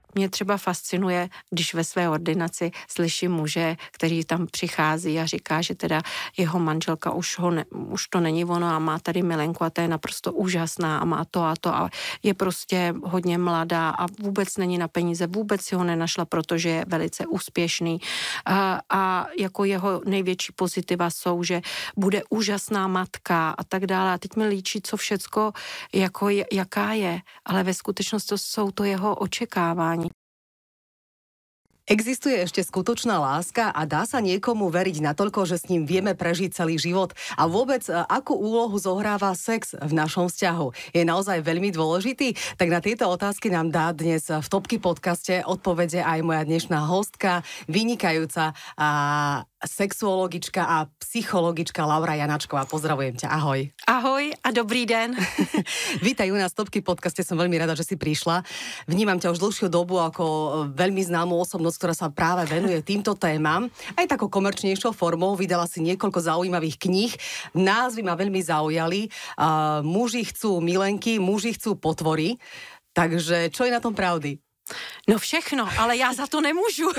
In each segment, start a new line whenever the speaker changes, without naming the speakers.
mě třeba fascinuje, když ve své ordinaci slyším muže, který tam přichází a říká, že teda jeho manželka už to není ono a má tady milenku a ta je naprosto úžasná a má to a je prostě hodně mladá a vůbec není na peníze, vůbec si ho nenašla, protože je velice úspěšný a jako jeho největší pozitiva jsou, že bude úžasná matka a tak dále. A teď mi líčí, co všecko, jako jaká je, ale ve skutečnosti jsou to jeho očekávání.
Existuje ešte skutočná láska a dá sa niekomu veriť natoľko, že s ním vieme prežiť celý život? A vôbec, akú úlohu zohráva sex v našom vzťahu? Je naozaj veľmi dôležitý? Tak na tieto otázky nám dá dnes v Topky podcaste odpovede aj moja dnešná hostka, vynikajúca sexuologička a psychologička Laura Janačková. Pozdravujem ťa, ahoj.
Ahoj a dobrý den.
Vítaj u nás v Topky podcaste, som veľmi rada, že si prišla. Vnímam ťa už dlhšiu dobu ako veľmi známú osobnosť, ktorá sa práve venuje týmto témam. Aj takou komerčnejšou formou vydala si niekoľko zaujímavých kníh. Názvy ma veľmi zaujali. Muži chcú milenky, muži chcú potvory. Takže čo je na tom pravdy?
No všechno, ale já za to nemůžu.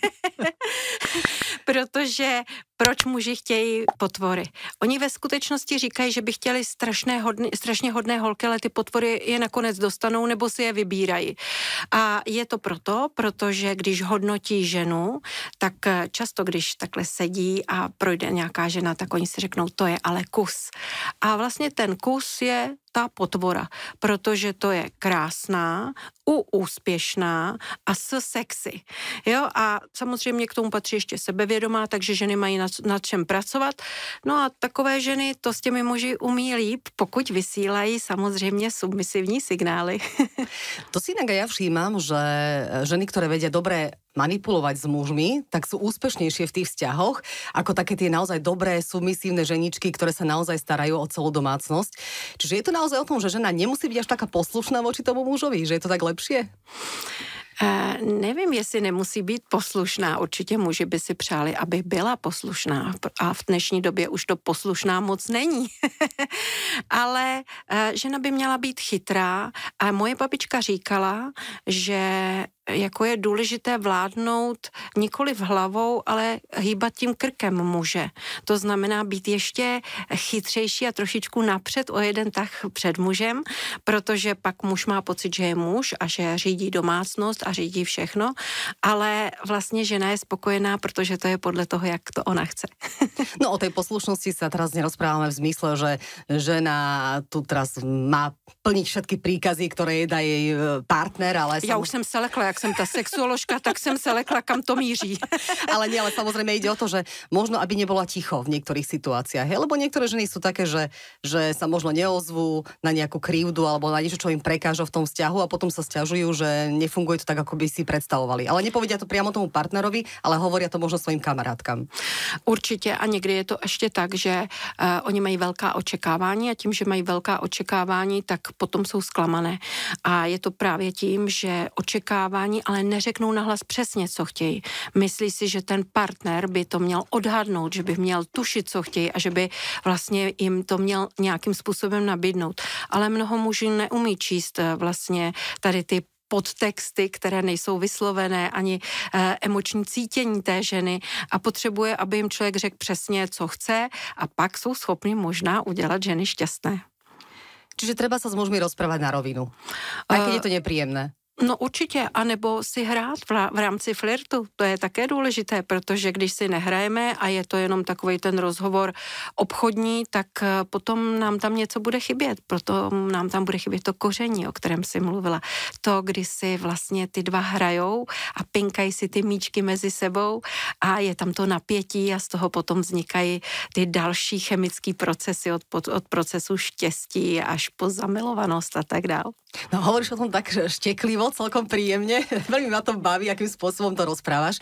Protože proč muži chtějí potvory? Oni ve skutečnosti říkají, že by chtěli strašně hodné holky, ale ty potvory je nakonec dostanou nebo si je vybírají. A je to protože když hodnotí ženu, tak často, když takhle sedí a projde nějaká žena, tak oni si řeknou, to je ale kus. A vlastně ten kus je ta potvora, protože to je krásná, úspěšná a sexy. Jo, a samozřejmě k tomu patří ještě sebevědomá, takže ženy mají nad čem pracovat. No a takové ženy to s těmi muži umí líp, pokud vysílají samozřejmě submisivní signály.
To si inak aj ja všímam, že ženy, ktoré vedia dobre manipulovať s mužmi, tak sú úspešnejšie v tých vzťahoch, ako také tie naozaj dobré, submisívne ženičky, ktoré sa naozaj starajú o celú domácnosť. Čiže je to naozaj o tom, že žena nemusí byť až taká poslušná voči tomu mužovi, že je to tak lepšie?
Nevím, jestli nemusí být poslušná. Určitě muži by si přáli, aby byla poslušná. A v dnešní době už to poslušná moc není. Ale žena by měla být chytrá. A moje babička říkala, že jako je důležité vládnout nikoliv hlavou, ale hýbat tím krkem muže. To znamená být ještě chytřejší a trošičku napřed o jeden tah před mužem, protože pak muž má pocit, že je muž a že řídí domácnost a řídí všechno, ale vlastně žena je spokojená, protože to je podle toho, jak to ona chce.
No o tej poslušnosti sa teraz nerozprávame v zmysle, že žena tu teraz má plniť všetky príkazy, ktoré jej dá jej partner, ale...
Ja už som sa lekla, jak som tá sexuoložka, tak som sa lekla, kam to míří.
Ale nie, ale samozrejme ide o to, že možno, aby nebola ticho v niektorých situáciách, lebo niektoré ženy sú také, že sa možno neozvú na nejakú krivdu alebo na niečo, čo im prekáža v tom vzťahu a potom sa sťažujú, že nefunguje to tak, ako by si predstavovali. Ale nepovedia to priamo tomu partnerovi, ale hovoria to možno svojim kamarátkam.
Určitě a někdy je to ještě tak, že oni mají velká očekávání a tím, že mají velká očekávání, tak potom jsou zklamané. A je to právě tím, že očekávání, ale neřeknou nahlas přesně, co chtějí. Myslí si, že ten partner by to měl odhadnout, že by měl tušit, co chtějí a že by vlastně jim to měl nějakým způsobem nabídnout. Ale mnoho mužů neumí číst vlastně tady ty podtexty, které nejsou vyslovené, ani emoční cítění té ženy a potřebuje, aby jim člověk řekl přesně, co chce a pak jsou schopni možná udělat ženy šťastné.
Čiže treba sa s mužmi rozprávať na rovinu, aj keď je to nepríjemné.
No určitě, anebo si hrát v rámci flirtu, to je také důležité, protože když si nehrajeme a je to jenom takovej ten rozhovor obchodní, tak potom nám tam něco bude chybět, proto nám tam bude chybět to koření, o kterém si mluvila. To, kdy si vlastně ty dva hrajou a pinkají si ty míčky mezi sebou a je tam to napětí a z toho potom vznikají ty další chemické procesy od procesu štěstí až po zamilovanost a tak dál.
No hovoríš o tom tak šteklivo, celkom príjemne. Veľmi ma to baví, akým spôsobom to rozprávaš.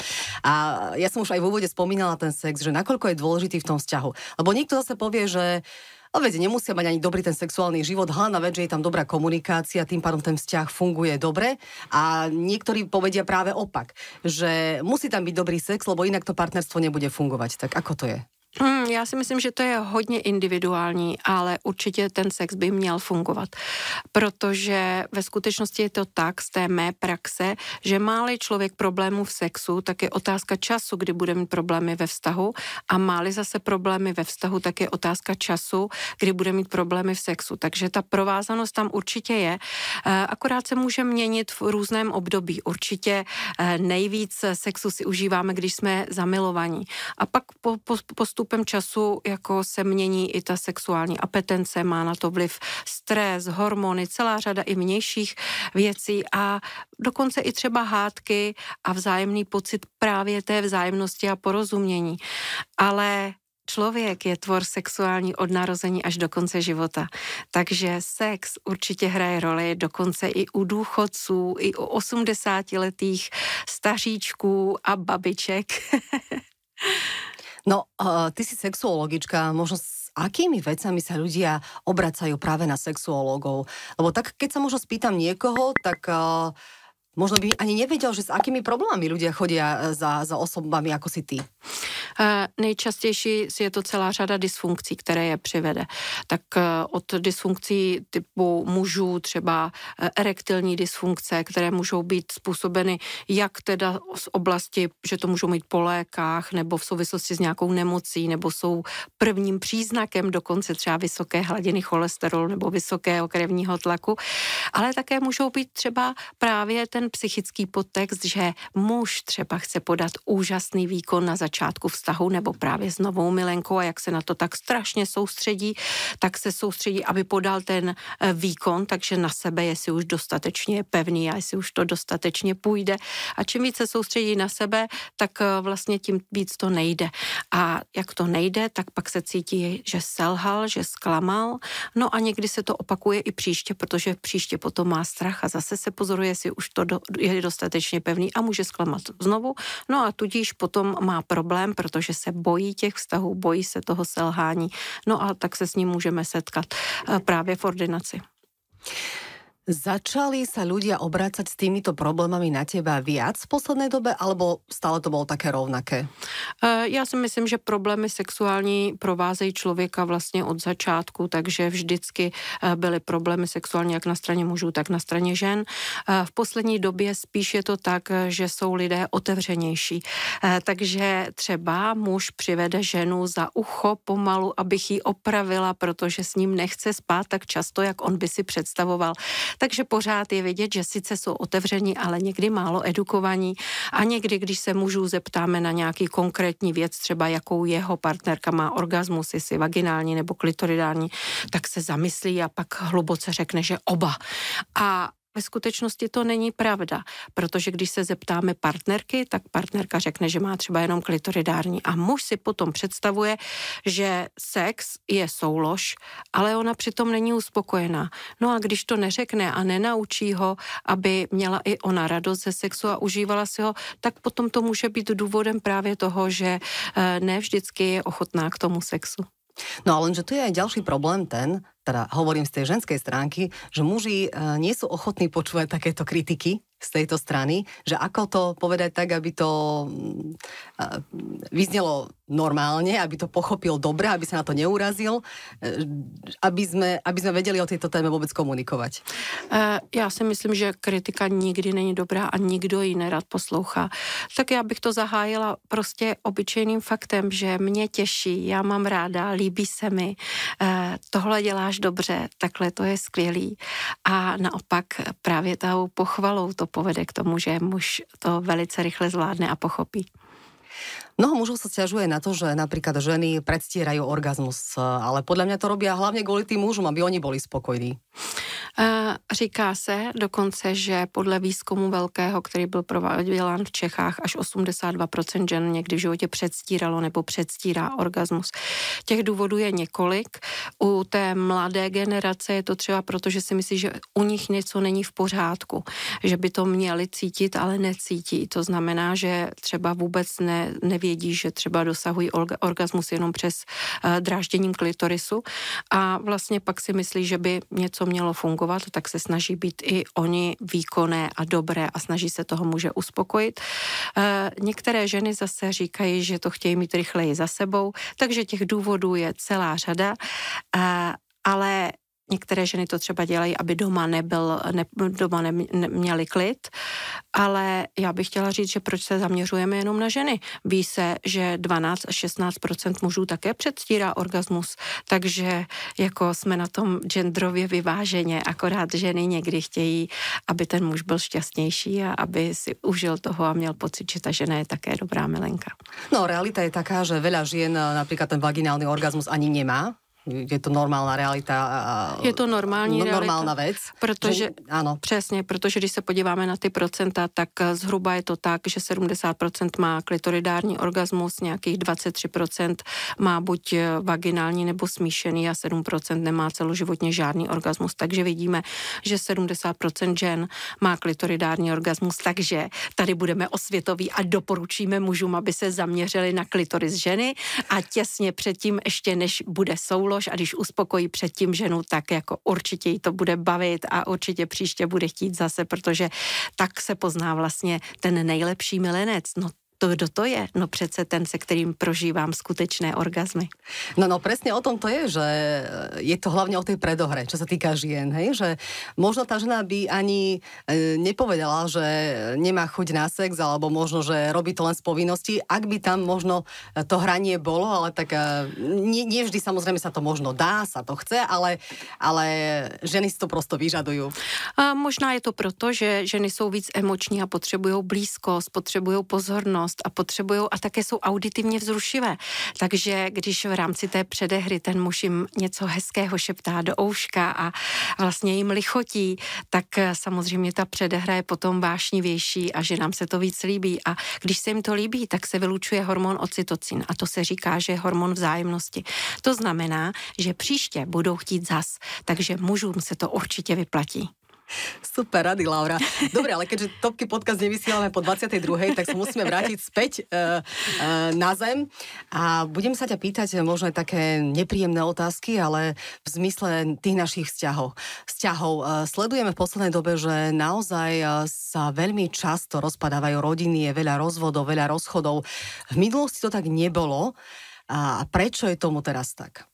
A ja som už aj v úvode spomínala ten sex, že nakoľko je dôležitý v tom vzťahu. Lebo niekto zase povie, že nemusia mať ani dobrý ten sexuálny život, hlavná vec, že je tam dobrá komunikácia, tým pádom ten vzťah funguje dobre. A niektorí povedia práve opak, že musí tam byť dobrý sex, lebo inak to partnerstvo nebude fungovať. Tak ako to je?
Já si myslím, že to je hodně individuální, ale určitě ten sex by měl fungovat, protože ve skutečnosti je to tak z té mé praxe, že má-li člověk problémů v sexu, tak je otázka času, kdy bude mít problémy ve vztahu, a má-li zase problémy ve vztahu, tak je otázka času, kdy bude mít problémy v sexu. Takže ta provázanost tam určitě je, akorát se může měnit v různém období. Určitě nejvíc sexu si užíváme, když jsme zamilovaní. A pak postupem času jako se mění i ta sexuální apetence, má na to vliv stres, hormony, celá řada i vnějších věcí a dokonce i třeba hádky a vzájemný pocit právě té vzájemnosti a porozumění. Ale člověk je tvor sexuální od narození až do konce života. Takže sex určitě hraje roli dokonce i u důchodců, i u 80letých staříčků a babiček.
No, ty si sexuologička, možno s akými vecami sa ľudia obracajú práve na sexuológov? Lebo tak, keď sa možno spýtam niekoho, tak možno by ani nevedel, že s akými problémami ľudia chodia za osobami ako si ty.
Nejčastější je to celá řada dysfunkcí, které je přivede. Tak od dysfunkcí typu mužů, třeba erektilní dysfunkce, které můžou být způsobeny jak teda z oblasti, že to můžou mít po lékách, nebo v souvislosti s nějakou nemocí, nebo jsou prvním příznakem dokonce třeba vysoké hladiny cholesterolu nebo vysokého krevního tlaku, ale také můžou být třeba právě ten psychický podtext, že muž třeba chce podat úžasný výkon na začátku vztahu nebo právě s novou milenkou a jak se na to tak strašně soustředí, tak se soustředí, aby podal ten výkon, takže na sebe, jestli už dostatečně je pevný a jestli už to dostatečně půjde. A čím víc se soustředí na sebe, tak vlastně tím víc to nejde. A jak to nejde, tak pak se cítí, že selhal, že zklamal. No a někdy se to opakuje i příště, protože příště potom má strach a zase se pozoruje, jestli už to je dostatečně pevný a může zklamat znovu. No a tudíž potom má problém, protože se bojí těch vztahů, bojí se toho selhání. No a tak se s ním můžeme setkat právě v ordinaci.
Začali sa ľudia obrácať s týmito problémami na teba viac v poslednej dobe, alebo stále to bolo také rovnaké?
Já si myslím, že problémy sexuální provázejí člověka vlastně od začátku, takže vždycky byly problémy sexuální jak na straně mužů, tak na straně žen. V poslední době spíš je to tak, že jsou lidé otevřenější. Takže třeba muž přivede ženu za ucho pomalu, abych ji opravila, protože s ním nechce spát tak často, jak on by si představoval. Takže pořád je vidět, že sice jsou otevření, ale někdy málo edukovaní a někdy, když se mužů zeptáme na nějaký konkrétní věc, třeba jakou jeho partnerka má orgasmus, jestli vaginální nebo klitoridální, tak se zamyslí a pak hluboce řekne, že oba. A ve skutečnosti to není pravda, protože když se zeptáme partnerky, tak partnerka řekne, že má třeba jenom klitoridární a muž si potom představuje, že sex je soulož, ale ona přitom není uspokojená. No a když to neřekne a nenaučí ho, aby měla i ona radost ze sexu a užívala si ho, tak potom to může být důvodem právě toho, že ne vždycky je ochotná k tomu sexu.
No ale lenže tu je aj ďalší problém ten, teda hovorím z tej ženskej stránky, že muži nie sú ochotní počúvať takéto kritiky z tejto strany, že ako to povedať tak, aby to vyznelo normálne, aby to pochopil dobre, aby sa na to neurazil, aby sme vedeli o tejto téme vôbec komunikovať.
Já si myslím, že kritika nikdy není dobrá a nikdo ji nerad poslouchá. Tak já bych to zahájila prostě obyčejným faktem, že mě těší, já mám ráda, líbí se mi, tohle děláš dobře, takhle to je skvělý. A naopak právě tou pochvalou to povede k tomu, že muž to velice rychle zvládne a pochopí.
Mnoho mužov sa sťažuje na to, že napríklad ženy predstierajú orgazmus, ale podľa mňa to robia hlavne kvôli tým mužom, aby oni boli spokojní.
Říká se dokonce, že podle výzkumu velkého, který byl prováděn v Čechách, až 82% žen někdy v životě předstíralo nebo předstírá orgasmus. Těch důvodů je několik. U té mladé generace je to třeba proto, že si myslí, že u nich něco není v pořádku, že by to měli cítit, ale necítí. To znamená, že třeba vůbec nevědí, že třeba dosahují orgasmus jenom přes drážděním klitorisu a vlastně pak si myslí, že by něco mělo fungovat, tak se snaží být i oni výkonné a dobré a snaží se toho muže uspokojit. Některé ženy zase říkají, že to chtějí mít rychleji za sebou, takže těch důvodů je celá řada, ale některé ženy to třeba dělají, aby doma neměli klid, ale já bych chtěla říct, že proč se zaměřujeme jenom na ženy. Ví se, že 12 až 16% mužů také předstírá orgasmus, takže jako jsme na tom genderově vyváženě, akorát ženy někdy chtějí, aby ten muž byl šťastnější a aby si užil toho a měl pocit, že ta žena je také dobrá milenka.
No, realita je taká, že veľa žien napríklad ten vaginálny orgazmus ani nemá. Je to normálna realita.
Je to
normálna vec.
Protože,
áno.
Přesně, protože když se podíváme na ty procenta, tak zhruba je to tak, že 70% má klitoridární orgasmus, nějakých 23% má buď vaginální nebo smíšený a 7% nemá celoživotně žádný orgasmus. Takže vidíme, že 70% žen má klitoridární orgasmus, takže tady budeme osvětoví a doporučíme mužům, aby se zaměřili na klitoris ženy a těsně předtím, ještě než bude soulož a když uspokojí předtím ženu, tak jako určitě jí to bude bavit a určitě příště bude chtít zase, protože tak se pozná vlastně ten nejlepší milenec. No kdo to je? No přece ten, se kterým prožívám skutečné orgazmy.
No presne o tom to je, že je to hlavne o tej predohre, čo sa týka žien, hej? Že možno tá žena by ani nepovedala, že nemá chuť na sex, alebo možno, že robí to len z povinnosti, ak by tam možno to hranie bolo, ale tak nie vždy samozrejme sa to možno dá, sa to chce, ale ženy si to prosto vyžadujú.
A možná je to proto, že ženy jsou víc emoční a potřebují blízkost, potřebují pozornost a potřebují a také jsou auditivně vzrušivé. Takže když v rámci té předehry ten muž jim něco hezkého šeptá do ouška a vlastně jim lichotí, tak samozřejmě ta předehra je potom vášnivější a že nám se to víc líbí. A když se jim to líbí, tak se vylučuje hormon ocytocin a to se říká, že je hormon vzájemnosti. To znamená, že příště budou chtít zas, takže mužům se to určitě vyplatí.
Super rady, Laura. Dobre, ale keďže Topky podcast nevysielame po 22. tak sa musíme vrátiť späť na zem a budem sa ťa pýtať možno také nepríjemné otázky, ale v zmysle tých našich vzťahov. Sledujeme v poslednej dobe, že naozaj sa veľmi často rozpadávajú rodiny, je veľa rozvodov, veľa rozchodov. V minulosti to tak nebolo. A prečo je tomu teraz tak?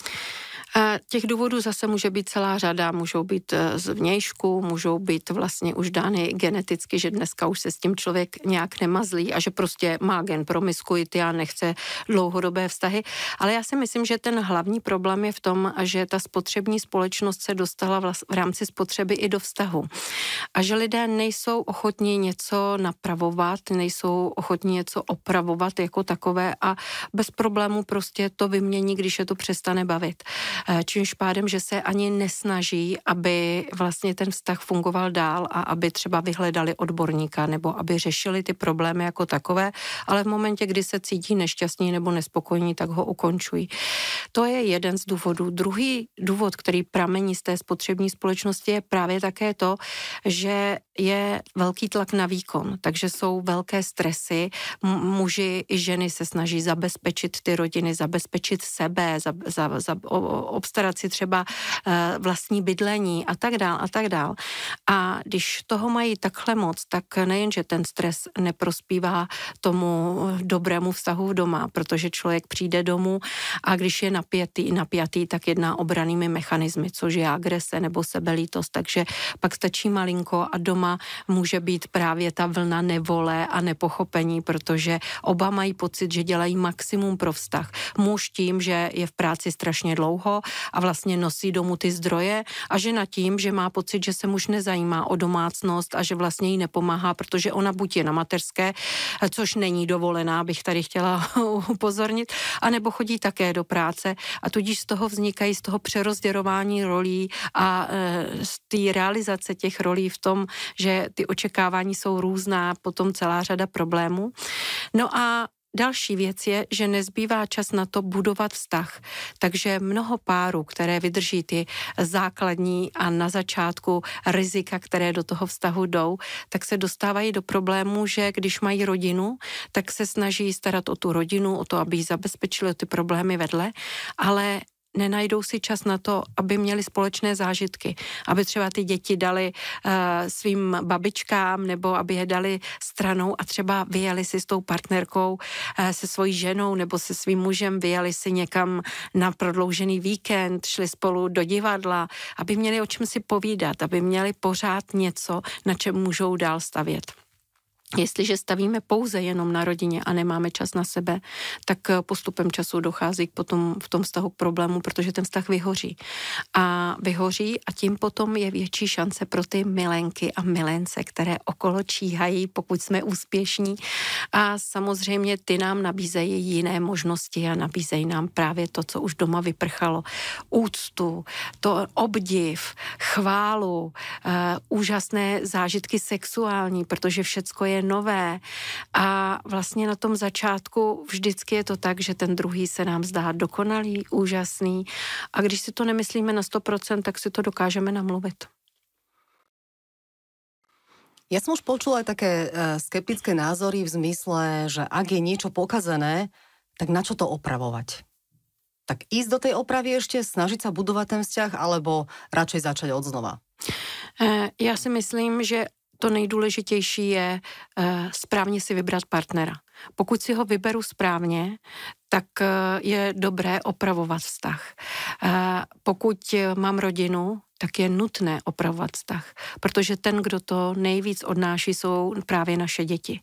Těch důvodů zase může být celá řada, můžou být z vnějšku, můžou být vlastně už dány geneticky, že dneska už se s tím člověk nějak nemazlí a že prostě má gen promiskuity a nechce dlouhodobé vztahy. Ale já si myslím, že ten hlavní problém je v tom, že ta spotřební společnost se dostala v rámci spotřeby i do vztahu. A že lidé nejsou ochotní něco napravovat, nejsou ochotní něco opravovat jako takové a bez problému prostě to vymění, když je to přestane bavit. Čímž pádem, že se ani nesnaží, aby vlastně ten vztah fungoval dál a aby třeba vyhledali odborníka nebo aby řešili ty problémy jako takové, ale v momentě, kdy se cítí nešťastní nebo nespokojení, tak ho ukončují. To je jeden z důvodů. Druhý důvod, který pramení z té spotřební společnosti, je právě také to, že je velký tlak na výkon, takže jsou velké stresy. Muži i ženy se snaží zabezpečit ty rodiny, zabezpečit sebe, obstarat si třeba vlastní bydlení a tak dál a tak dál. A když toho mají takhle moc, tak nejenže ten stres neprospívá tomu dobrému vztahu doma, protože člověk přijde domů a když je napjatý, tak jedná obranými mechanismy, což je agrese nebo sebelítost, takže pak stačí malinko a doma může být právě ta vlna nevole a nepochopení, protože oba mají pocit, že dělají maximum pro vztah. Muž tím, že je v práci strašně dlouho a vlastně nosí domů ty zdroje a žena tím, že má pocit, že se muž nezajímá o domácnost a že vlastně jí nepomáhá, protože ona buď je na mateřské, což není dovolená, bych tady chtěla upozornit, anebo chodí také do práce a tudíž z toho vznikají, z toho přerozdělování rolí a z té realizace těch rolí v tom, že ty očekávání jsou různá, potom celá řada problémů. No a další věc je, že nezbývá čas na to budovat vztah. Takže mnoho párů, které vydrží ty základní a na začátku rizika, které do toho vztahu jdou, tak se dostávají do problému, že když mají rodinu, tak se snaží starat o tu rodinu, o to, aby ji zabezpečili, o ty problémy vedle, ale nenajdou si čas na to, aby měli společné zážitky, aby třeba ty děti dali svým babičkám nebo aby je dali stranou a třeba vyjeli si s tou partnerkou, se svojí ženou nebo se svým mužem, vyjeli si někam na prodloužený víkend, šli spolu do divadla, aby měli o čem si povídat, aby měli pořád něco, na čem můžou dál stavět. Jestliže stavíme pouze jenom na rodině a nemáme čas na sebe, tak postupem času dochází potom v tom vztahu k problému, protože ten vztah vyhoří. A vyhoří a tím potom je větší šance pro ty milenky a milence, které okolo číhají, pokud jsme úspěšní. A samozřejmě ty nám nabízejí jiné možnosti a nabízejí nám právě to, co už doma vyprchalo. Úctu, to obdiv, chválu, úžasné zážitky sexuální, protože všecko je nové a vlastně na tom začátku vždycky je to tak, že ten druhý se nám zdá dokonalý, úžasný a když si to nemyslíme na 100%, tak si to dokážeme namluvit.
Ja som už počula aj také skeptické názory v zmysle, že ak je niečo pokazené, tak na čo to opravovať? Tak ísť do tej opravy ešte, snažiť sa budovať ten vzťah, alebo radšej začať od znova?
Já si myslím, že to nejdůležitější je správně si vybrat partnera. Pokud si ho vyberu správně, tak je dobré opravovat vztah. Pokud mám rodinu, tak je nutné opravovat vztah, protože ten, kdo to nejvíc odnáší, jsou právě naše děti.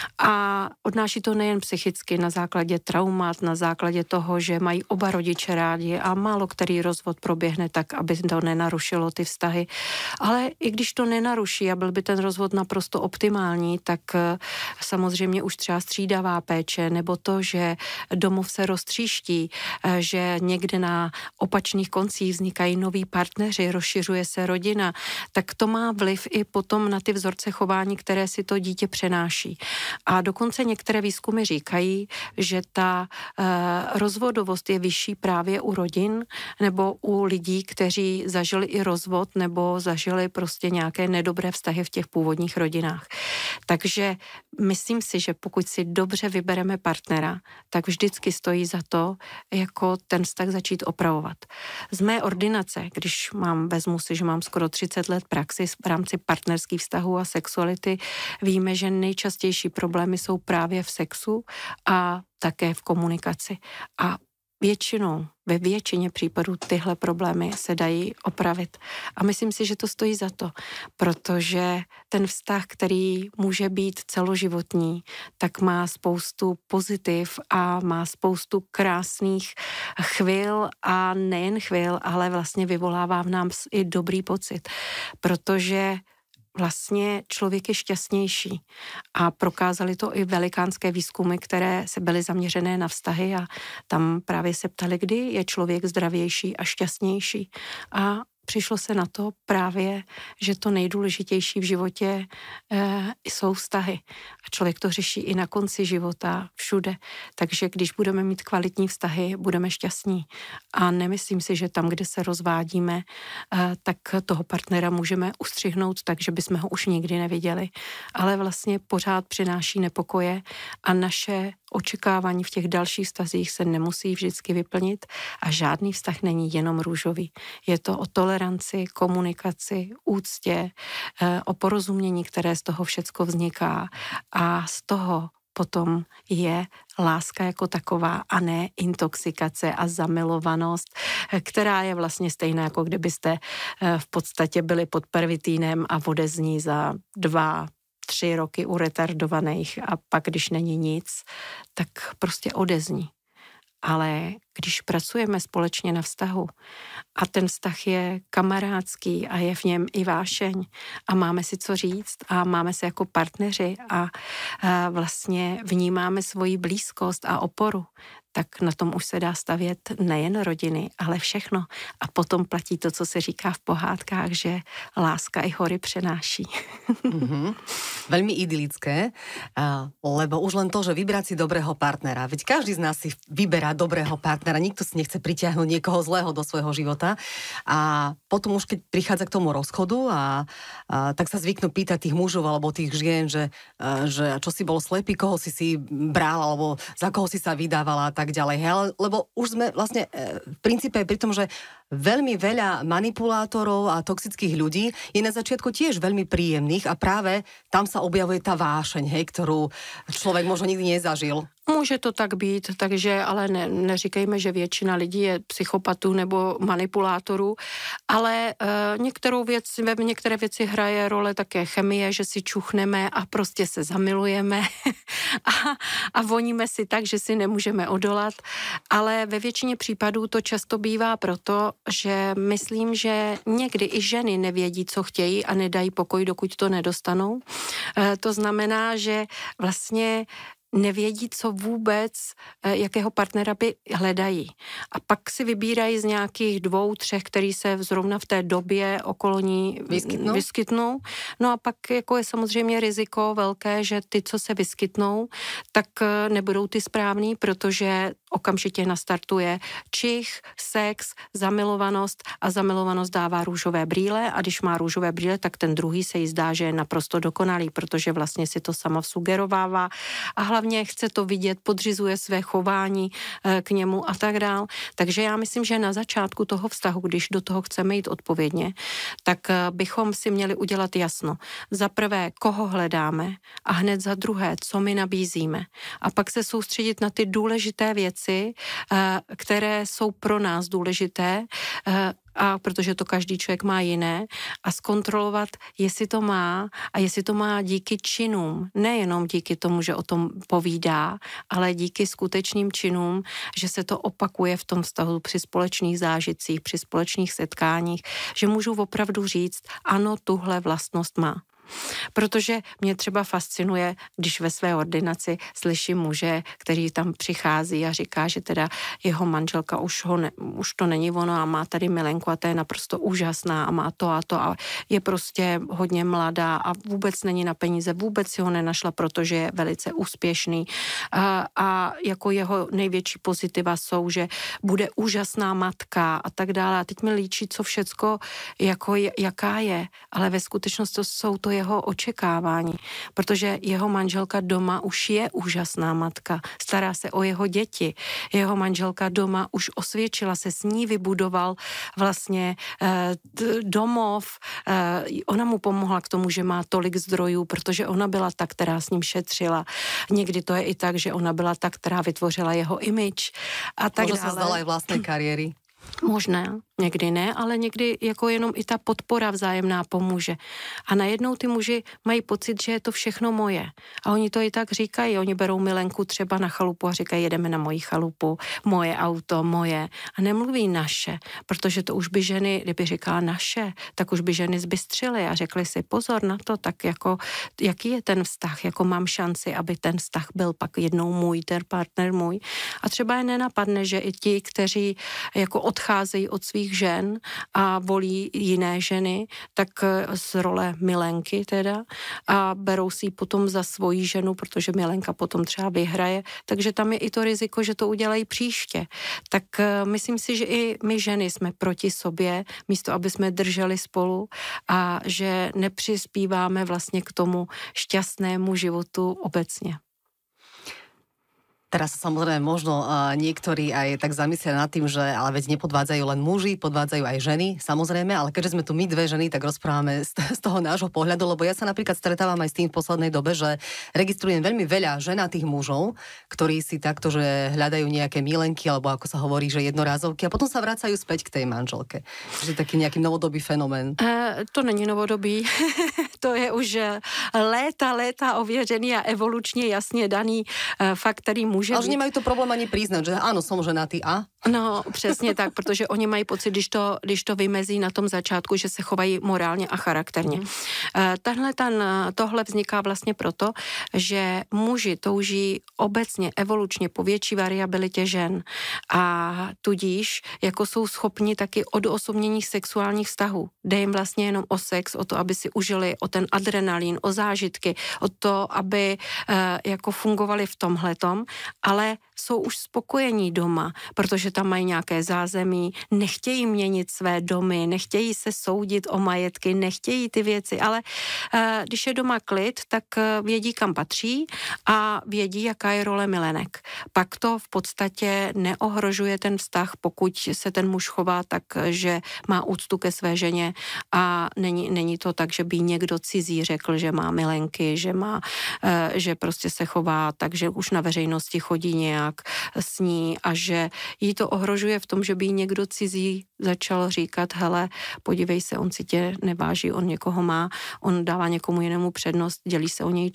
A odnáší to nejen psychicky na základě traumat, na základě toho, že mají oba rodiče rádi a málo který rozvod proběhne tak, aby to nenarušilo ty vztahy. Ale i když to nenaruší a byl by ten rozvod naprosto optimální, tak samozřejmě už třeba střídavá péče nebo to, že domov se roztříští, že někde na opačných koncích vznikají noví partneři, rozšiřuje se rodina, tak to má vliv i potom na ty vzorce chování, které si to dítě přenáší. A dokonce některé výzkumy říkají, že ta rozvodovost je vyšší právě u rodin nebo u lidí, kteří zažili i rozvod nebo zažili prostě nějaké nedobré vztahy v těch původních rodinách. Takže myslím si, že pokud si dobře vybereme partnera, tak vždycky stojí za to, jako ten vztah začít opravovat. Z mé ordinace, když vezmu si, že mám skoro 30 let praxi v rámci partnerských vztahů a sexuality, víme, že nejčastější problémy jsou právě v sexu a také v komunikaci. A ve většině případů tyhle problémy se dají opravit. A myslím si, že to stojí za to, protože ten vztah, který může být celoživotní, tak má spoustu pozitiv a má spoustu krásných chvil a nejen chvil, ale vlastně vyvolává v nás i dobrý pocit, protože vlastně člověk je šťastnější a prokázali to i velikánské výzkumy, které se byly zaměřené na vztahy a tam právě se ptali, kdy je člověk zdravější a šťastnější a přišlo se na to právě, že to nejdůležitější v životě jsou vztahy. A člověk to řeší i na konci života, všude. Takže když budeme mít kvalitní vztahy, budeme šťastní. A nemyslím si, že tam, kde se rozvádíme, tak toho partnera můžeme ustřihnout tak, že bychom ho už nikdy neviděli. Ale vlastně pořád přináší nepokoje a naše očekávání v těch dalších vztazích se nemusí vždycky vyplnit a žádný vztah není jenom růžový. Je to o toleranci, komunikaci, úctě, o porozumění, které z toho všecko vzniká a z toho potom je láska jako taková a ne intoxikace a zamilovanost, která je vlastně stejná, jako kdybyste v podstatě byli pod pervitínem a odezní za 2-3 roky u retardovaných a pak, když není nic, tak prostě odezní. Ale když pracujeme společně na vztahu a ten vztah je kamarádský a je v něm i vášeň a máme si co říct a máme se jako partneři a vlastně vnímáme svoji blízkost a oporu, tak na tom už se dá stavět nejen rodiny, ale všechno. A potom platí to, co se říká v pohádkách, že láska i hory přenáší.
Veľmi idylické, lebo už len to, že vybrať si dobrého partnera. Veď každý z nás si vyberá dobrého partnera, nikto si nechce pritiahnuť niekoho zlého do svojho života. A potom už keď prichádza k tomu rozchodu tak sa zvyknú pýtať tých mužov alebo tých žien, že čo si bol slepý, koho si bral, alebo za koho si sa vydávala a tak ďalej. Lebo už sme vlastne v princípe pri tom, že veľmi veľa manipulátorov a toxických ľudí je na začiatku tiež veľmi príjemných a práve tam sa objavuje tá vášeň, ktorú človek možno nikdy nezažil.
Může to tak být, takže ale neříkejme, že většina lidí je psychopatů nebo manipulátorů, ale některé věci hraje role také chemie, že si čuchneme a prostě se zamilujeme a voníme si tak, že si nemůžeme odolat, ale ve většině případů to často bývá proto, že myslím, že někdy i ženy nevědí, co chtějí a nedají pokoj, dokud to nedostanou. To znamená, že vlastně nevědí, co vůbec, jakého partnera by hledají. A pak si vybírají z nějakých 2, 3, který se zrovna v té době okolo ní vyskytnou. No a pak jako je samozřejmě riziko velké, že ty, co se vyskytnou, tak nebudou ty správný, protože okamžitě nastartuje čich, sex, zamilovanost a zamilovanost dává růžové brýle a když má růžové brýle, tak ten druhý se jí zdá, že je naprosto dokonalý, protože vlastně si to sama sugerovává a hlavně chce to vidět, podřizuje své chování k němu a tak dál. Takže já myslím, že na začátku toho vztahu, když do toho chceme jít odpovědně, tak bychom si měli udělat jasno. Za prvé, koho hledáme a hned za druhé, co my nabízíme. A pak se soustředit na ty důležité věci, které jsou pro nás důležité, a protože to každý člověk má jiné, a zkontrolovat, jestli to má a jestli to má díky činům, nejenom díky tomu, že o tom povídá, ale díky skutečným činům, že se to opakuje v tom vztahu při společných zážitcích, při společných setkáních, že můžu opravdu říct, ano, tuhle vlastnost má. Protože mě třeba fascinuje, když ve své ordinaci slyším muže, který tam přichází a říká, že teda jeho manželka už to není ono a má tady milenku a ta je naprosto úžasná a má to a je prostě hodně mladá a vůbec není na peníze, vůbec si ho nenašla, protože je velice úspěšný a jako jeho největší pozitiva jsou, že bude úžasná matka a tak dále. A teď mi líčí, co všecko jako jaká je, ale ve skutečnosti jsou to jeho očekávání, protože jeho manželka doma už je úžasná matka, stará se o jeho děti. Jeho manželka doma už osvědčila se, s ní vybudoval vlastně domov. Ona mu pomohla k tomu, že má tolik zdrojů, protože ona byla ta, která s ním šetřila. Někdy to je i tak, že ona byla ta, která vytvořila jeho image a tak dále.
Možná sa zdala aj vlastnej kariéry.
Možná, někdy ne, ale někdy jako jenom i ta podpora vzájemná pomůže. A najednou ty muži mají pocit, že je to všechno moje. A oni to i tak říkají, oni berou milenku třeba na chalupu a říkají, jedeme na moji chalupu, moje auto, moje. A nemluví naše, protože to už by ženy, kdyby říkala naše, tak už by ženy zbystřily a řekly si pozor na to, tak jako, jaký je ten vztah, jako mám šanci, aby ten vztah byl pak jednou můj, ten partner můj. A třeba je nenapadne, že i ti, kteří jako odcházejí od svých žen a volí jiné ženy, tak z role milenky teda a berou si ji potom za svoji ženu, protože milenka potom třeba vyhraje, takže tam je i to riziko, že to udělají příště. Tak myslím si, že i my ženy jsme proti sobě, místo aby jsme drželi spolu a že nepřispíváme vlastně k tomu šťastnému životu obecně.
Teraz sa samozrejme možno niektorí aj tak zamyslia nad tým, že ale veď nepodvádzajú len muži, podvádzajú aj ženy, samozrejme, ale keďže sme tu my dve ženy, tak rozprávame z toho nášho pohľadu, lebo ja sa napríklad stretávam aj s tým v poslednej dobe, že registrujem veľmi veľa ženatých mužov, ktorí si takto, že hľadajú nejaké milenky, alebo ako sa hovorí, že jednorázovky a potom sa vracajú späť k tej manželke. Čiže taký nejaký novodobý fenomén.
To není novodobý. To je už léta ověřený a evolučně jasně daný fakt, který může
ale že nemajú to problém ani priznať, že áno, som ženatý a?
No, přesně tak, protože oni mají pocit, když to vymezí na tom začátku, že se chovají morálně a charakterně. Tohle vzniká vlastně proto, že muži touží obecně evolučně po větší variabilitě žen a tudíž jako jsou schopni taky odosobnění sexuálních vztahů. Jde jim vlastně jenom o sex, o to, aby si užili, o ten adrenalin, o zážitky, o to, aby jako fungovali v tomhletom, ale jsou už spokojení doma, protože tam mají nějaké zázemí, nechtějí měnit své domy, nechtějí se soudit o majetky, nechtějí ty věci, ale když je doma klid, tak vědí, kam patří a vědí, jaká je role milenek. Pak to v podstatě neohrožuje ten vztah, pokud se ten muž chová tak, že má úctu ke své ženě a není to tak, že by někdo cizí řekl, že má milenky, že prostě se chová tak, že už na veřejnosti chodí nějak s ní a že jí to ohrožuje v tom, že by jí někdo cizí začal říkat, hele, podívej se, on si tě neváží, on někoho má, on dává někomu jinému přednost, dělí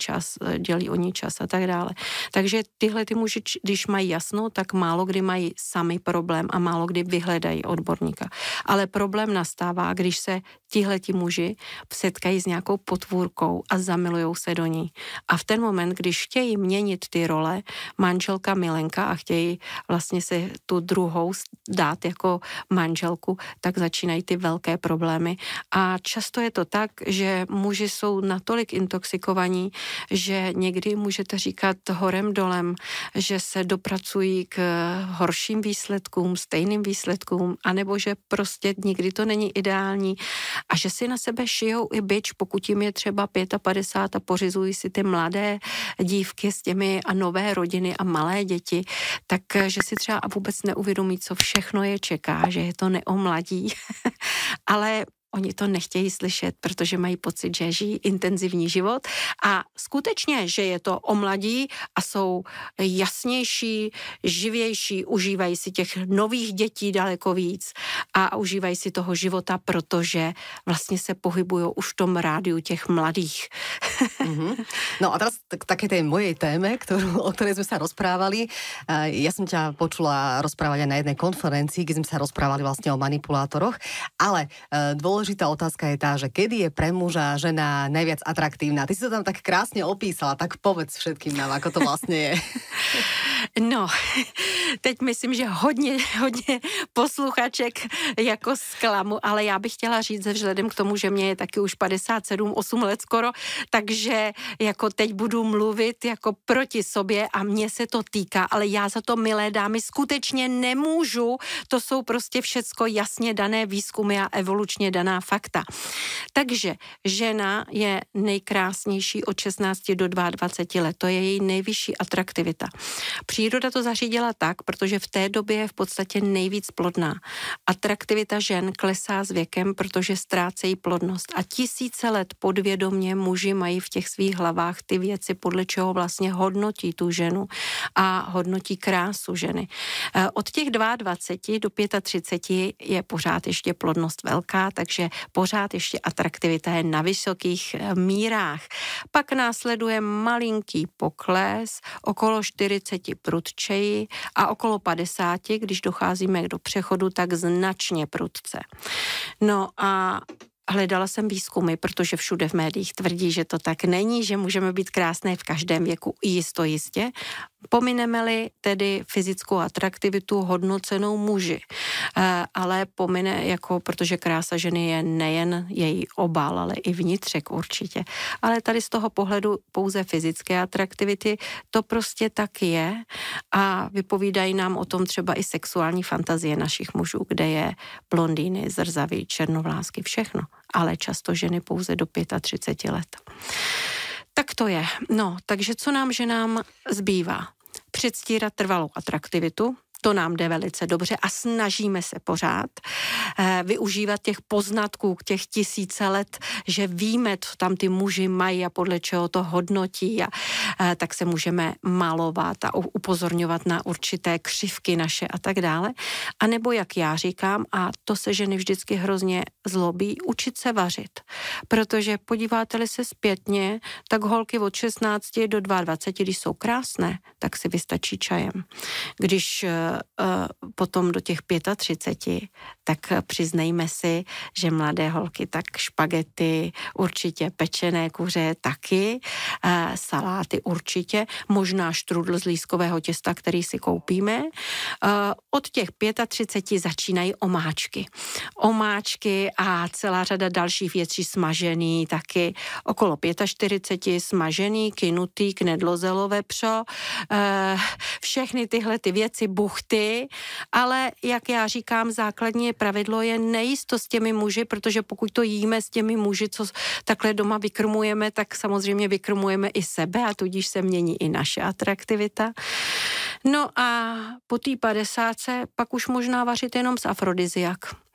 o něj čas a tak dále. Takže tyhle ty muži, když mají jasno, tak málo kdy mají sami problém a málo kdy vyhledají odborníka. Ale problém nastává, když se tihleti muži setkají s nějakou potvůrkou a zamilujou se do ní. A v ten moment, když chtějí měnit ty role, manželka, milenka a chtějí vlastně si tu druhou dát jako manželku, tak začínají ty velké problémy. A často je to tak, že muži jsou natolik intoxikovaní, že někdy můžete říkat horem dolem, že se dopracují k horším výsledkům, stejným výsledkům, anebo že prostě nikdy to není ideální a že si na sebe šijou i bič, pokud jim je třeba 55 a pořizují si ty mladé dívky s těmi a nové rodiny a malé děti, takže si třeba vůbec neuvědomí, co všechno je čeká, že je to neomladí, ale oni to nechtějí slyšet, protože mají pocit, že žijí intenzivní život a skutečně, že je to omladí a jsou jasnější, živější, užívají si těch nových dětí daleko víc a užívají si toho života, protože vlastně se pohybují už v tom rádiu těch mladých.
No a teraz k takej tej mojej téme, o ktorej sme sa rozprávali. Ja som ťa počula rozprávať aj na jednej konferencii, kde sme sa rozprávali vlastne o manipulátoroch, ale dôležitá otázka je tá, že kedy je pre muža žena najviac atraktívna. Ty si to tam tak krásne opísala, tak povedz všetkým nám, ako to vlastne je.
No, teď myslím, že hodně posluchaček jako zklamu, ale já bych chtěla říct vzhledem k tomu, že mě je taky už 57-8 let skoro, takže jako teď budu mluvit jako proti sobě a mně se to týká, ale já za to, milé dámy, skutečně nemůžu, to jsou prostě všecko jasně dané výzkumy a evolučně daná fakta. Takže žena je nejkrásnější od 16 do 22 let, to je její nejvyšší atraktivita. Příroda to zařídila tak, protože v té době je v podstatě nejvíc plodná. Atraktivita žen klesá s věkem, protože ztrácejí plodnost. A tisíce let podvědomě muži mají v těch svých hlavách ty věci, podle čeho vlastně hodnotí tu ženu a hodnotí krásu ženy. Od těch 22 do 35 je pořád ještě plodnost velká, takže pořád ještě atraktivita je na vysokých mírách. Pak následuje malinký pokles, okolo 40 prudčeji a okolo 50, když docházíme do přechodu, tak značně prudce. No a hledala jsem výzkumy, protože všude v médiích tvrdí, že to tak není, že můžeme být krásné v každém věku, jistě. Pomineme-li tedy fyzickou atraktivitu hodnocenou muži, ale protože krása ženy je nejen její obal, ale i vnitřek určitě. Ale tady z toho pohledu pouze fyzické atraktivity to prostě tak je a vypovídají nám o tom třeba i sexuální fantazie našich mužů, kde je blondýny, zrzavý, černovlásky, všechno. Ale často ženy pouze do 35 let. Tak to je. No, takže co nám ženám zbývá? Předstírat trvalou atraktivitu, to nám jde velice dobře a snažíme se pořád využívat těch poznatků, těch tisíce let, že víme, co tam ty muži mají a podle čeho to hodnotí a tak se můžeme malovat a upozorňovat na určité křivky naše a tak dále. A nebo jak já říkám, a to se ženy vždycky hrozně zlobí, učit se vařit. Protože podíváte-li se zpětně, tak holky od 16 do 22, když jsou krásné, tak si vystačí čajem. Když potom do těch 35, tak přiznejme si, že mladé holky tak špagety, určitě pečené kuře taky, saláty určitě, možná štrudl z lískového těsta, který si koupíme. Od těch 35 začínají omáčky. Omáčky a celá řada dalších věcí, smažený taky. Okolo 45 smažený, kynutý, knedlozel, vepřo, všechny tyhle ty věci, buchty, ale jak já říkám, základní pravidlo je nejíst to s těmi muži, protože pokud to jíme s těmi muži, co takhle doma vykrmujeme, tak samozřejmě vykrmujeme i sebe a tudíž se mění i naše atraktivita. No a po té 50 pak už možná vařit jenom z afrodiziak.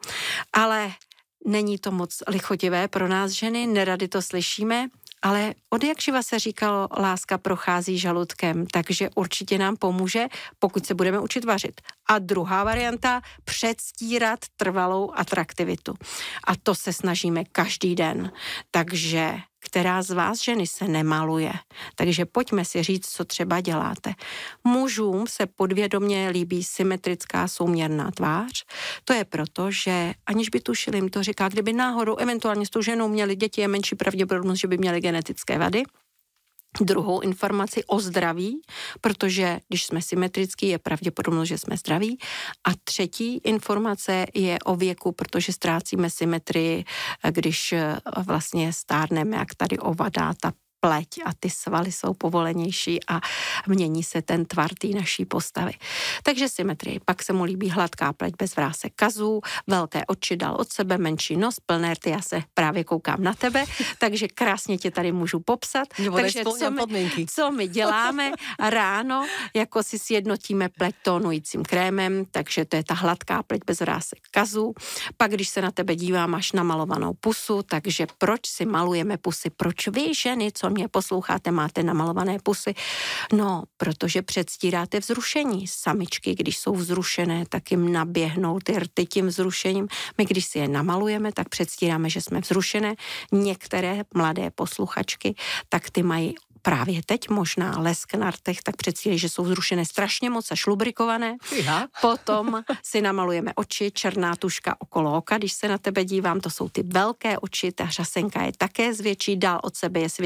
Ale není to moc lichotivé pro nás ženy, nerady to slyšíme, ale od jak živa se říkalo, láska prochází žaludkem, takže určitě nám pomůže, pokud se budeme učit vařit. A druhá varianta, předstírat trvalou atraktivitu. A to se snažíme každý den. Takže která z vás ženy se nemaluje? Takže pojďme si říct, co třeba děláte. Mužům se podvědomě líbí symetrická souměrná tvář. To je proto, že aniž by tušili, jim to říká, kdyby náhodou eventuálně s tou ženou měli děti, je menší pravděpodobnost, že by měli genetické vady. Druhou informaci o zdraví, protože když jsme symetrický, je pravděpodobnost, že jsme zdraví. A třetí informace je o věku, protože ztrácíme symetrii, když vlastně stárneme, jak tady ovadá ta pleť a ty svaly jsou povolenější a mění se ten tvar té naší postavy. Takže symetrie. Pak se mu líbí hladká pleť bez vrásek kazů, velké oči dal od sebe, menší nos, plné rty, já se právě koukám na tebe, takže krásně tě tady můžu popsat. Takže co my děláme ráno, jako si sjednotíme pleť tónujícím krémem, takže to je ta hladká pleť bez vrásek kazů. Pak, když se na tebe dívám, máš namalovanou pusu, takže proč si malujeme pusy? Proč vy, ženy, co mě posloucháte, máte namalované pusy? No, protože předstíráte vzrušení. Samičky, když jsou vzrušené, tak jim naběhnou ty rty tím vzrušením. My, když si je namalujeme, tak předstíráme, že jsme vzrušené. Některé mladé posluchačky, tak ty mají právě teď možná lesk na rtech, tak předstírají, že jsou vzrušené strašně moc a šlubrikované. Aha. Potom si namalujeme oči, černá tuška okolo oka, když se na tebe dívám, to jsou ty velké oči, ta řasenka je také zvětší, dál od sebe je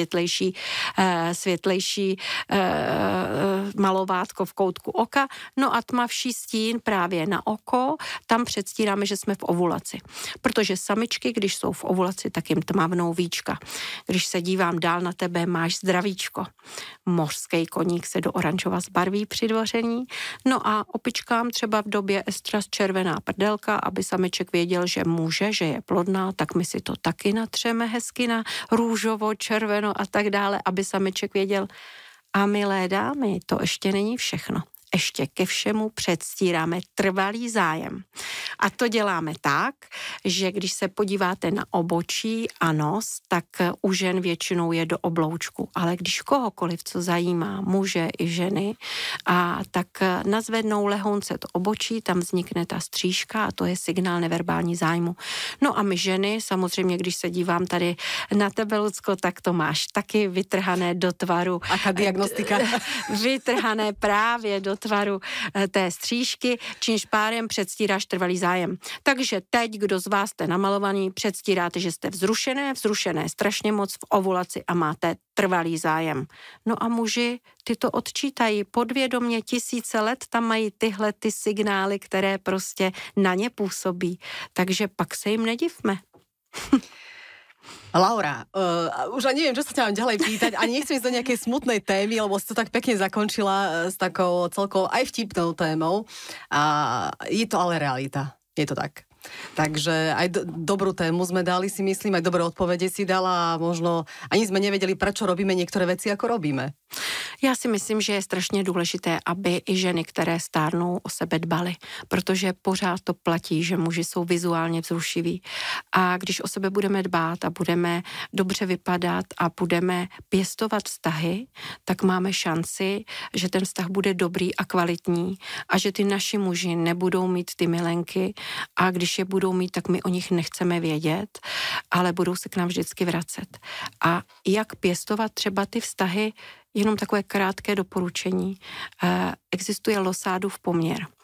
světlejší malovátko v koutku oka, no a tmavší stín právě na oko, tam předstíráme, že jsme v ovulaci. Protože samičky, když jsou v ovulaci, tak jim tmavnou víčka. Když se dívám dál na tebe, máš zdravíčko. Mořský koník se do oranžova zbarví při dvoření. No a opičkám třeba v době estras červená prdelka, aby sameček věděl, že může, že je plodná, tak my si to taky natřeme hezky na růžovo, červeno a tak dále, aby sameček věděl. A milé dámy, to ještě není všechno. Ještě ke všemu předstíráme trvalý zájem. A to děláme tak, že když se podíváte na obočí a nos, tak u žen většinou je do obloučku. Ale když kohokoliv, co zajímá, muže i ženy, a tak nazvednou lehonce to obočí, tam vznikne ta střížka a to je signál neverbální zájmu. No a my ženy, samozřejmě, když se dívám tady na tebe, Lucko, tak to máš taky vytrhané do tvaru.
Aká diagnostika?
Vytrhané právě do tvaru té střížky, čímž pádem předstíráš trvalý zájem. Takže teď, kdo z vás jste namalovaný, předstíráte, že jste vzrušené strašně moc v ovulaci a máte trvalý zájem. No a muži, ty to odčítají podvědomě, tisíce let tam mají tyhle ty signály, které prostě na ně působí. Takže pak se jim nedivme.
Laura, už ani neviem, čo sa ťa mám ďalej pýtať, ani nechcem ísť do nejakej smutnej témy, lebo si to tak pekne zakončila s takou celkou aj vtipnou témou. A je to ale realita. Je to tak. Takže aj dobrú tému sme dali, si myslím, aj dobré odpovede si dala a možno ani sme nevedeli, prečo robíme niektoré veci, ako robíme.
Já si myslím, že je strašně důležité, aby i ženy, které stárnou, o sebe dbaly, protože pořád to platí, že muži jsou vizuálně vzrušiví. A když o sebe budeme dbát a budeme dobře vypadat a budeme pěstovat vztahy, tak máme šanci, že ten vztah bude dobrý a kvalitní a že ty naši muži nebudou mít ty milenky a když je budou mít, tak my o nich nechceme vědět, ale budou se k nám vždycky vracet. A jak pěstovat třeba ty vztahy, jenom takové krátké doporučení. Existuje Losádův poměr.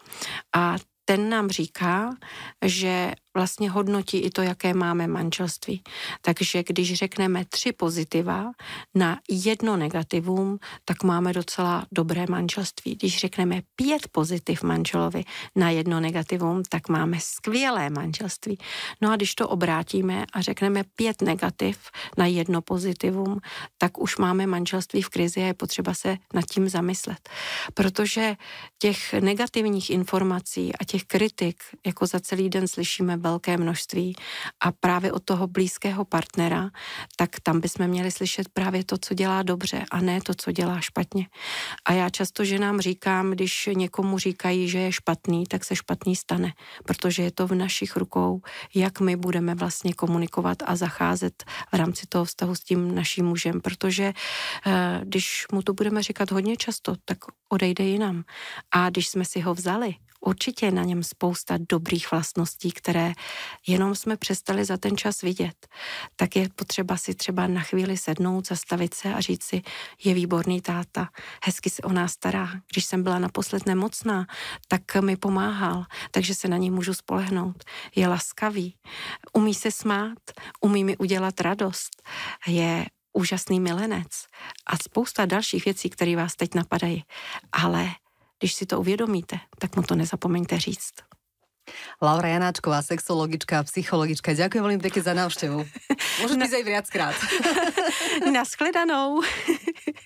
A ten nám říká, že vlastně hodnotí i to, jaké máme manželství. Takže když řekneme 3 pozitiva na 1 negativum, tak máme docela dobré manželství. Když řekneme 5 pozitiv manželovi na 1 negativum, tak máme skvělé manželství. No a když to obrátíme a řekneme 5 negativ na 1 pozitivum, tak už máme manželství v krizi a je potřeba se nad tím zamyslet. Protože těch negativních informací a těch kritik jako za celý den slyšíme velké množství a právě od toho blízkého partnera, tak tam bychom měli slyšet právě to, co dělá dobře a ne to, co dělá špatně. A já často ženám říkám, když někomu říkají, že je špatný, tak se špatný stane, protože je to v našich rukou, jak my budeme vlastně komunikovat a zacházet v rámci toho vztahu s tím naším mužem, protože když mu to budeme říkat hodně často, tak odejde jinam. A když jsme si ho vzali, určitě je na něm spousta dobrých vlastností, které jenom jsme přestali za ten čas vidět. Tak je potřeba si třeba na chvíli sednout, zastavit se a říct si, je výborný táta, hezky se o nás stará. Když jsem byla naposled nemocná, tak mi pomáhal, takže se na něj můžu spolehnout. Je laskavý, umí se smát, umí mi udělat radost, je úžasný milenec a spousta dalších věcí, které vás teď napadají. Ale když si to uvědomíte, tak mu to nezapomeňte říct.
Laura Janáčková, sexologička a psychologička, ďakujem veľmi pekne za návštevu. Môžeš byť aj viackrát.
Naschledanou.